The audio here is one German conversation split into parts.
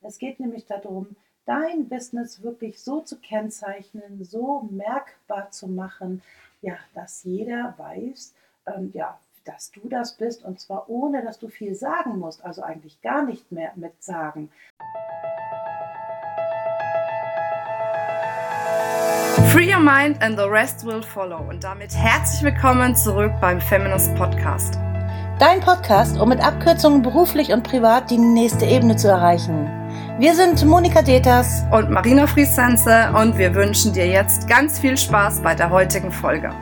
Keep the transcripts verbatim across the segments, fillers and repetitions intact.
Es geht nämlich darum, dein Business wirklich so zu kennzeichnen, so merkbar zu machen, ja, dass jeder weiß, ähm, ja, dass du das bist und zwar ohne, dass du viel sagen musst, also eigentlich gar nicht mehr mit sagen. Free your mind and the rest will follow. Und damit herzlich willkommen zurück beim Feminist Podcast. Dein Podcast, um mit Abkürzungen beruflich und privat die nächste Ebene zu erreichen. Wir sind Monika Deters und Marina Friesense und wir wünschen dir jetzt ganz viel Spaß bei der heutigen Folge.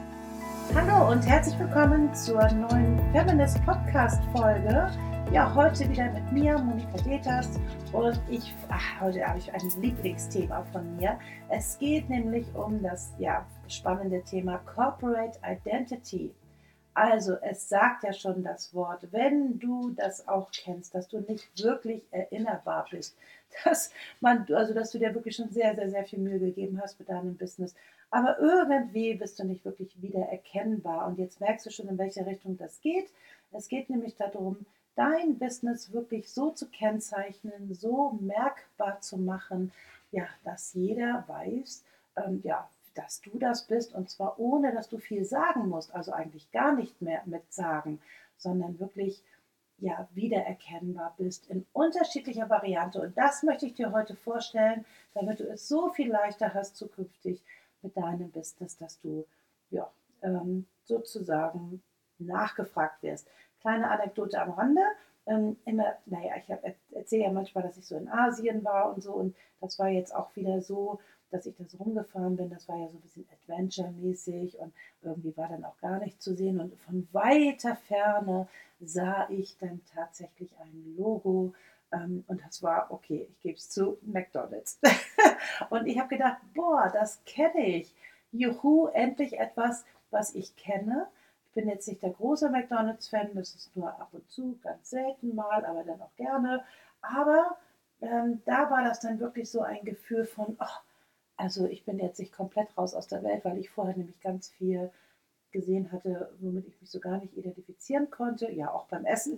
Hallo und herzlich willkommen zur neuen Feminist Podcast Folge. Ja, heute wieder mit mir, Monika Deters, und ich, ach, heute habe ich ein Lieblingsthema von mir. Es geht nämlich um das ja, spannende Thema Corporate Identity. Also es sagt ja schon das Wort, wenn du das auch kennst, dass du nicht wirklich erinnerbar bist, dass man, also dass du dir wirklich schon sehr, sehr, sehr viel Mühe gegeben hast mit deinem Business, aber irgendwie bist du nicht wirklich wiedererkennbar. Und jetzt merkst du schon, in welche Richtung das geht. Es geht nämlich darum, dein Business wirklich so zu kennzeichnen, so merkbar zu machen, ja, dass jeder weiß, ähm, ja, dass du das bist und zwar ohne, dass du viel sagen musst, also eigentlich gar nicht mehr mit sagen, sondern wirklich ja, wiedererkennbar bist in unterschiedlicher Variante. Und das möchte ich dir heute vorstellen, damit du es so viel leichter hast zukünftig mit deinem Business, dass du ja, ähm, sozusagen nachgefragt wirst. Kleine Anekdote am Rande. Ähm, immer, naja, ich erzähle ja manchmal, dass ich so in Asien war und so, und das war jetzt auch wieder so, dass ich da so rumgefahren bin. Das war ja so ein bisschen Adventure-mäßig und irgendwie war dann auch gar nichts zu sehen. Und von weiter Ferne sah ich dann tatsächlich ein Logo, ähm, und das war, okay, ich gebe es zu, McDonald's. Und ich habe gedacht, boah, das kenne ich. Juhu, endlich etwas, was ich kenne. Ich bin jetzt nicht der große McDonald's-Fan, das ist nur ab und zu, ganz selten mal, aber dann auch gerne. Aber ähm, da war das dann wirklich so ein Gefühl von, oh, also ich bin jetzt nicht komplett raus aus der Welt, weil ich vorher nämlich ganz viel gesehen hatte, womit ich mich so gar nicht identifizieren konnte, ja auch beim Essen.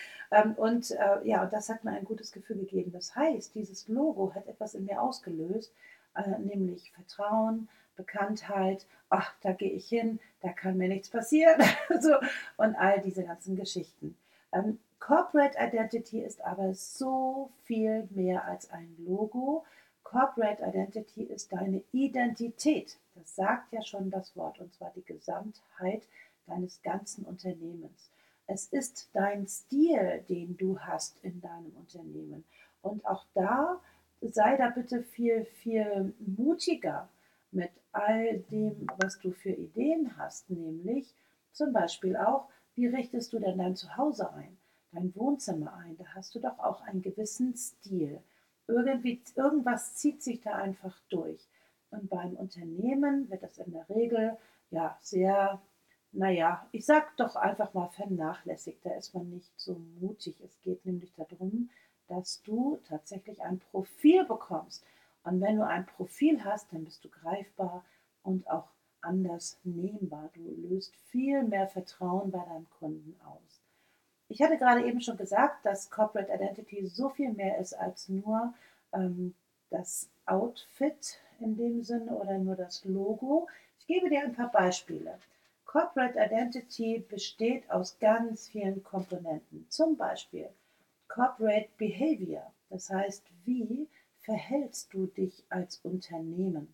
Und äh, ja, das hat mir ein gutes Gefühl gegeben. Das heißt, dieses Logo hat etwas in mir ausgelöst, äh, nämlich Vertrauen, Bekanntheit, ach, da gehe ich hin, da kann mir nichts passieren, so, und all diese ganzen Geschichten. Ähm, Corporate Identity ist aber so viel mehr als ein Logo. Corporate Identity ist deine Identität. Das sagt ja schon das Wort, und zwar die Gesamtheit deines ganzen Unternehmens. Es ist dein Stil, den du hast in deinem Unternehmen. Und auch da sei da bitte viel, viel mutiger mit all dem, was du für Ideen hast, nämlich zum Beispiel auch, wie richtest du denn dein Zuhause ein, dein Wohnzimmer ein? Da hast du doch auch einen gewissen Stil. Irgendwie, irgendwas zieht sich da einfach durch. Und beim Unternehmen wird das in der Regel ja sehr, naja, ich sag doch einfach mal vernachlässigt. Da ist man nicht so mutig. Es geht nämlich darum, dass du tatsächlich ein Profil bekommst. Und wenn du ein Profil hast, dann bist du greifbar und auch anders nehmbar. Du löst viel mehr Vertrauen bei deinem Kunden aus. Ich hatte gerade eben schon gesagt, dass Corporate Identity so viel mehr ist als nur ähm, das Outfit in dem Sinne oder nur das Logo. Ich gebe dir ein paar Beispiele. Corporate Identity besteht aus ganz vielen Komponenten. Zum Beispiel Corporate Behavior, das heißt, wie verhältst du dich als Unternehmen?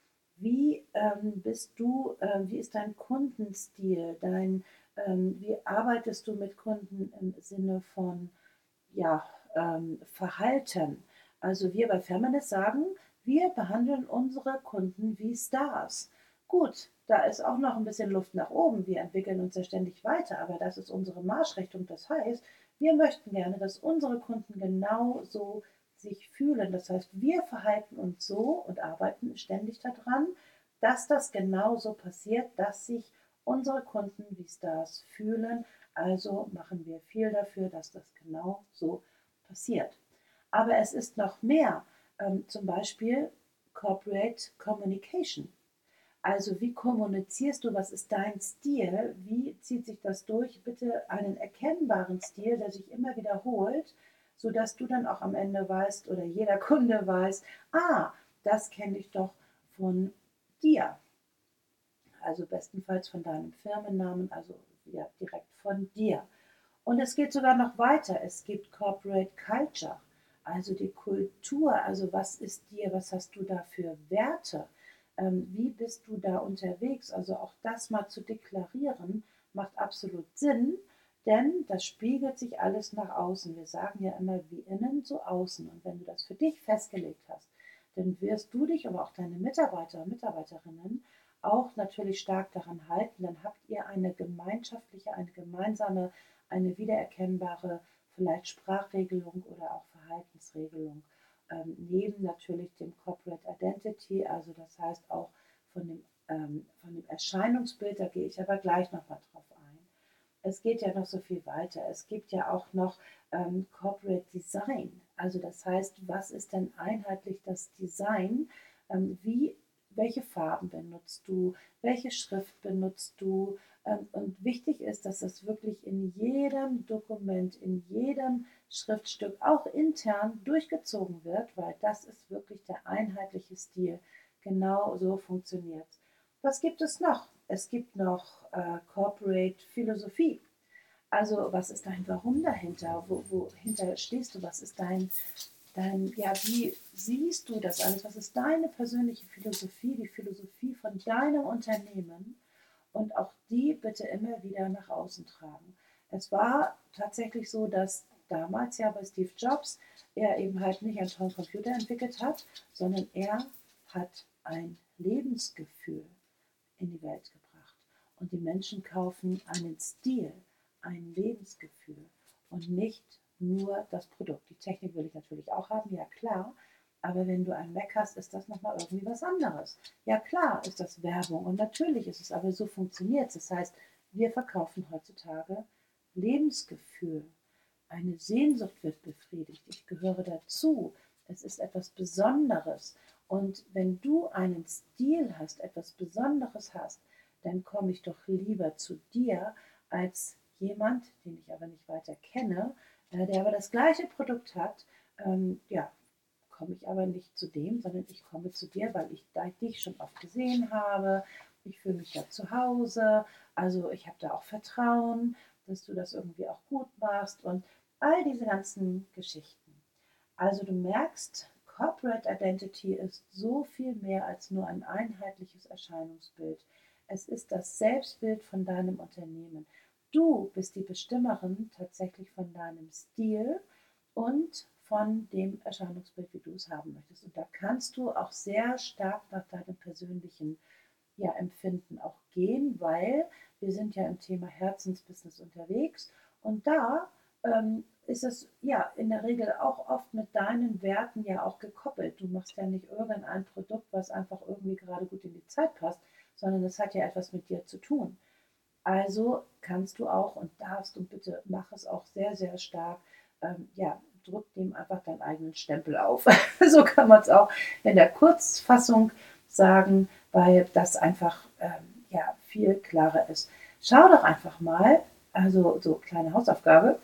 Wie ähm, bist du, äh, wie ist dein Kundenstil, dein, ähm, wie arbeitest du mit Kunden im Sinne von ja, ähm, Verhalten? Also wir bei Feminist sagen, wir behandeln unsere Kunden wie Stars. Gut, da ist auch noch ein bisschen Luft nach oben. Wir entwickeln uns ja ständig weiter, aber das ist unsere Marschrichtung. Das heißt, wir möchten gerne, dass unsere Kunden genau so sich fühlen. Das heißt, wir verhalten uns so und arbeiten ständig daran, dass das genau so passiert, dass sich unsere Kunden wie Stars fühlen. Also machen wir viel dafür, dass das genau so passiert. Aber es ist noch mehr, ähm, zum Beispiel Corporate Communication. Also wie kommunizierst du, was ist dein Stil, wie zieht sich das durch? Bitte einen erkennbaren Stil, der sich immer wiederholt. sodass du dann auch am Ende weißt oder jeder Kunde weiß, ah, das kenne ich doch von dir. Also bestenfalls von deinem Firmennamen, also ja, direkt von dir. Und es geht sogar noch weiter. Es gibt Corporate Culture, also die Kultur. Also was ist dir, was hast du da für Werte? Ähm, wie bist du da unterwegs? Also auch das mal zu deklarieren, macht absolut Sinn, denn das spiegelt sich alles nach außen. Wir sagen ja immer, wie innen, so außen. Und wenn du das für dich festgelegt hast, dann wirst du dich, aber auch deine Mitarbeiter und Mitarbeiterinnen auch natürlich stark daran halten. Dann habt ihr eine gemeinschaftliche, eine gemeinsame, eine wiedererkennbare vielleicht Sprachregelung oder auch Verhaltensregelung. Ähm, neben natürlich dem Corporate Identity, also das heißt auch von dem, ähm, von dem Erscheinungsbild, da gehe ich aber gleich nochmal drauf ein. Es geht ja noch so viel weiter. Es gibt ja auch noch ähm, Corporate Design. Also das heißt, was ist denn einheitlich das Design? Ähm, wie, welche Farben benutzt du? Welche Schrift benutzt du? Ähm, und wichtig ist, dass das wirklich in jedem Dokument, in jedem Schriftstück, auch intern durchgezogen wird, weil das ist wirklich der einheitliche Stil. Genau so funktioniert es. Was gibt es noch? Es gibt noch äh, Corporate Philosophie. Also was ist dein Warum dahinter? Wo, wohinter stehst du? Was ist dein, dein, ja, wie siehst du das alles? Was ist deine persönliche Philosophie, die Philosophie von deinem Unternehmen? Und auch die bitte immer wieder nach außen tragen. Es war tatsächlich so, dass damals ja bei Steve Jobs er eben halt nicht einen tollen Computer entwickelt hat, sondern er hat ein Lebensgefühl in die Welt gebracht. Und die Menschen kaufen einen Stil, ein Lebensgefühl und nicht nur das Produkt. Die Technik will ich natürlich auch haben, ja klar, aber wenn du ein Mac hast, ist das nochmal irgendwie was anderes. Ja klar ist das Werbung und natürlich ist es, aber so funktioniert es. Das heißt, wir verkaufen heutzutage Lebensgefühl. Eine Sehnsucht wird befriedigt. Ich gehöre dazu. Es ist etwas Besonderes. Und wenn du einen Stil hast, etwas Besonderes hast, dann komme ich doch lieber zu dir als jemand, den ich aber nicht weiter kenne, äh, der aber das gleiche Produkt hat. Ähm, ja, komme ich aber nicht zu dem, sondern ich komme zu dir, weil ich dich schon oft gesehen habe. Ich fühle mich da zu Hause. Also ich habe da auch Vertrauen, dass du das irgendwie auch gut machst und all diese ganzen Geschichten. Also du merkst, Corporate Identity ist so viel mehr als nur ein einheitliches Erscheinungsbild. Es ist das Selbstbild von deinem Unternehmen. Du bist die Bestimmerin tatsächlich von deinem Stil und von dem Erscheinungsbild, wie du es haben möchtest. Und da kannst du auch sehr stark nach deinem persönlichen ja, Empfinden auch gehen, weil wir sind ja im Thema Herzensbusiness unterwegs und da ähm, ist es ja in der Regel auch oft mit deinen Werten ja auch gekoppelt. Du machst ja nicht irgendein Produkt, was einfach irgendwie gerade gut in die Zeit passt, sondern es hat ja etwas mit dir zu tun. Also kannst du auch und darfst und bitte mach es auch sehr, sehr stark, ähm, ja, drück dem einfach deinen eigenen Stempel auf. So kann man es auch in der Kurzfassung sagen, weil das einfach ähm, ja, viel klarer ist. Schau doch einfach mal, also so kleine Hausaufgabe,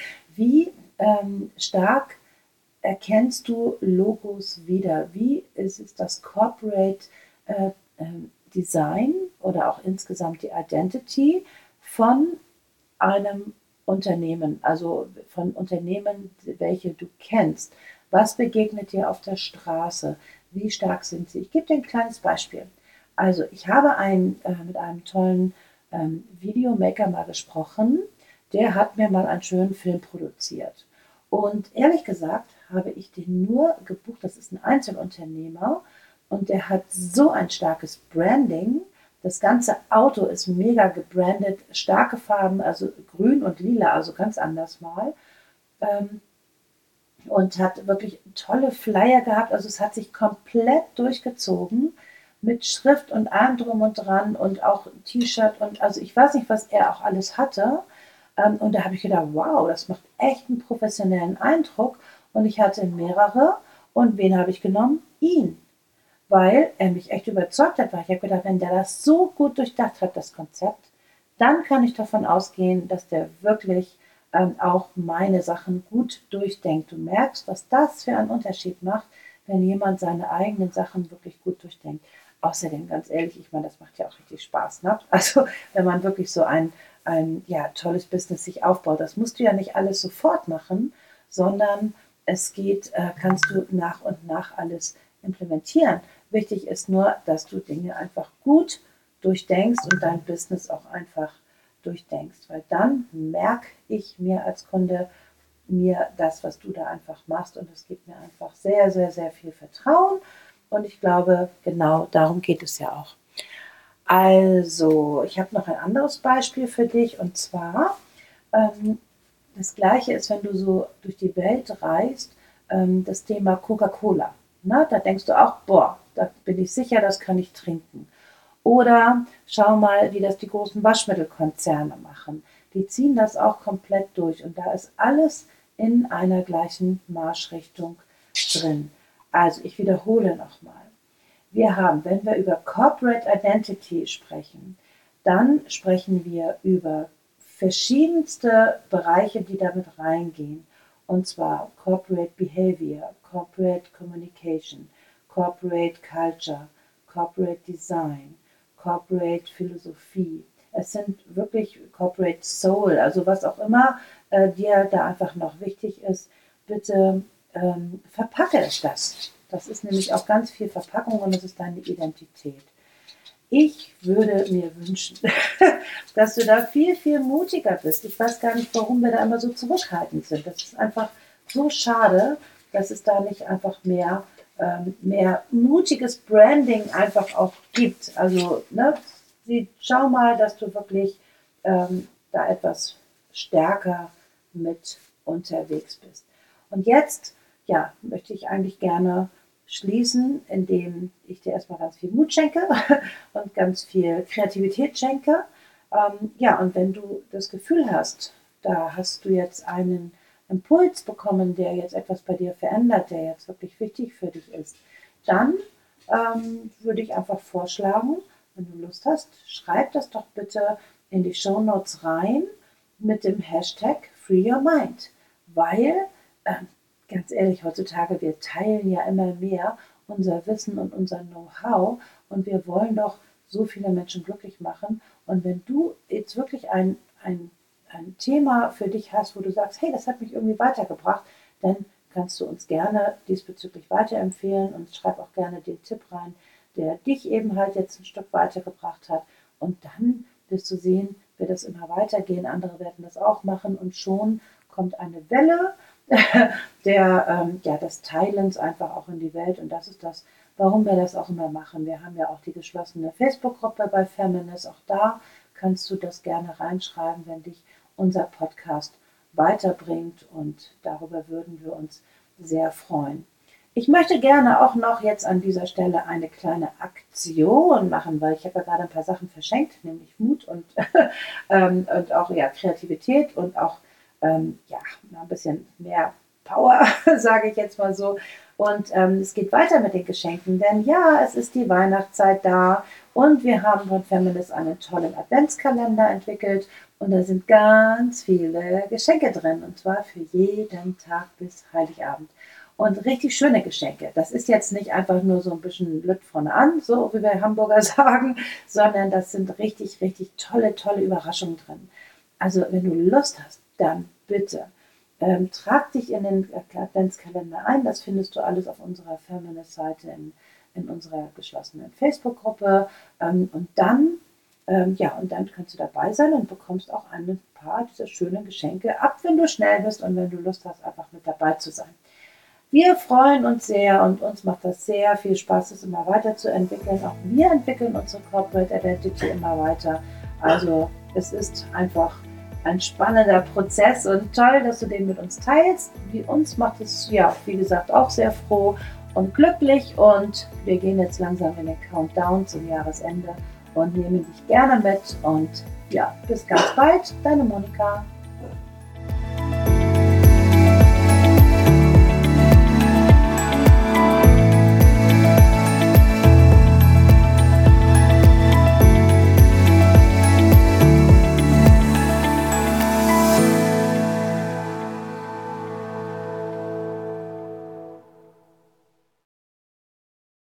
wie ähm, stark erkennst du Logos wieder? Wie ist es das Corporate äh, äh, Design oder auch insgesamt die Identity von einem Unternehmen, also von Unternehmen, welche du kennst? Was begegnet dir auf der Straße? Wie stark sind sie? Ich gebe dir ein kleines Beispiel. Also ich habe ein, äh, mit einem tollen ähm, Videomaker mal gesprochen, der hat mir mal einen schönen Film produziert. Und ehrlich gesagt habe ich den nur gebucht, das ist ein Einzelunternehmer und der hat so ein starkes Branding. Das ganze Auto ist mega gebrandet, starke Farben, also grün und lila, also ganz anders mal. Ähm, und hat wirklich tolle Flyer gehabt. Also es hat sich komplett durchgezogen mit Schrift und allem drum und dran und auch T-Shirt und also ich weiß nicht, was er auch alles hatte. Ähm, und da habe ich gedacht, wow, das macht echt einen professionellen Eindruck. Und ich hatte mehrere. Und wen habe ich genommen? Ihn. Weil er mich echt überzeugt hat. Weil ich habe gedacht, wenn der das so gut durchdacht hat, das Konzept, dann kann ich davon ausgehen, dass der wirklich ähm, auch meine Sachen gut durchdenkt. Du merkst, was das für einen Unterschied macht, wenn jemand seine eigenen Sachen wirklich gut durchdenkt. Außerdem, ganz ehrlich, ich meine, das macht ja auch richtig Spaß, ne? Also, wenn man wirklich so ein, ein ja, tolles Business sich aufbaut, das musst du ja nicht alles sofort machen, sondern es geht, äh, kannst du nach und nach alles implementieren. Wichtig ist nur, dass du Dinge einfach gut durchdenkst und dein Business auch einfach durchdenkst, weil dann merke ich mir als Kunde mir das, was du da einfach machst, und es gibt mir einfach sehr, sehr, sehr viel Vertrauen, und ich glaube, genau darum geht es ja auch. Also, ich habe noch ein anderes Beispiel für dich, und zwar, ähm, das Gleiche ist, wenn du so durch die Welt reist, ähm, das Thema Coca-Cola. Na, da denkst du auch, boah, da bin ich sicher, das kann ich trinken. Oder schau mal, wie das die großen Waschmittelkonzerne machen. Die ziehen das auch komplett durch, und da ist alles in einer gleichen Marschrichtung drin. Also ich wiederhole nochmal. Wir haben, wenn wir über Corporate Identity sprechen, dann sprechen wir über verschiedenste Bereiche, die damit reingehen. Und zwar Corporate Behavior, Corporate Communication, Corporate Culture, Corporate Design, Corporate Philosophie. Es sind wirklich Corporate Soul, also was auch immer äh, dir da einfach noch wichtig ist, bitte ähm, verpacke das. Das ist nämlich auch ganz viel Verpackung, und das ist deine Identität. Ich würde mir wünschen, dass du da viel, viel mutiger bist. Ich weiß gar nicht, warum wir da immer so zurückhaltend sind. Das ist einfach so schade, dass es da nicht einfach mehr, ähm, mehr mutiges Branding einfach auch gibt. Also, ne, schau mal, dass du wirklich ähm, da etwas stärker mit unterwegs bist. Und jetzt, ja, möchte ich eigentlich gerne schließen, indem ich dir erstmal ganz viel Mut schenke und ganz viel Kreativität schenke. Ähm, ja, und wenn du das Gefühl hast, da hast du jetzt einen Impuls bekommen, der jetzt etwas bei dir verändert, der jetzt wirklich wichtig für dich ist, dann ähm, würde ich einfach vorschlagen, wenn du Lust hast, schreib das doch bitte in die Shownotes rein mit dem Hashtag Free Your Mind, weil ähm, ganz ehrlich, heutzutage, wir teilen ja immer mehr unser Wissen und unser Know-how, und wir wollen doch so viele Menschen glücklich machen. Und wenn du jetzt wirklich ein, ein, ein Thema für dich hast, wo du sagst, hey, das hat mich irgendwie weitergebracht, dann kannst du uns gerne diesbezüglich weiterempfehlen, und schreib auch gerne den Tipp rein, der dich eben halt jetzt ein Stück weitergebracht hat. Und dann wirst du sehen, wird das immer weitergehen, andere werden das auch machen, und schon kommt eine Welle der, ähm, ja, des Teilens einfach auch in die Welt, und das ist das, warum wir das auch immer machen. Wir haben ja auch die geschlossene Facebook-Gruppe bei Feminist, auch da kannst du das gerne reinschreiben, wenn dich unser Podcast weiterbringt, und darüber würden wir uns sehr freuen. Ich möchte gerne auch noch jetzt an dieser Stelle eine kleine Aktion machen, weil ich habe ja gerade ein paar Sachen verschenkt, nämlich Mut und, ähm, und auch ja, Kreativität und auch ähm, ja, ein bisschen mehr Power, sage ich jetzt mal so. Und ähm, es geht weiter mit den Geschenken, denn ja, es ist die Weihnachtszeit da, und wir haben von Feminist einen tollen Adventskalender entwickelt, und da sind ganz viele Geschenke drin, und zwar für jeden Tag bis Heiligabend. Und richtig schöne Geschenke. Das ist jetzt nicht einfach nur so ein bisschen Lütt vorne an, so wie wir Hamburger sagen, sondern das sind richtig, richtig tolle, tolle Überraschungen drin. Also wenn du Lust hast, dann bitte ähm, trag dich in den Adventskalender ein. Das findest du alles auf unserer Feminist-Seite in, in unserer geschlossenen Facebook-Gruppe. Ähm, und dann, ähm, ja, und dann kannst du dabei sein und bekommst auch ein paar dieser schönen Geschenke ab, wenn du schnell bist und wenn du Lust hast, einfach mit dabei zu sein. Wir freuen uns sehr, und uns macht das sehr viel Spaß, es immer weiterzuentwickeln. Auch wir entwickeln unsere Corporate Identity immer weiter. Also es ist einfach ein spannender Prozess, und toll, dass du den mit uns teilst. Wie uns macht es, ja, wie gesagt, auch sehr froh und glücklich, und wir gehen jetzt langsam in den Countdown zum Jahresende und nehmen dich gerne mit, und ja, bis ganz bald, deine Monika.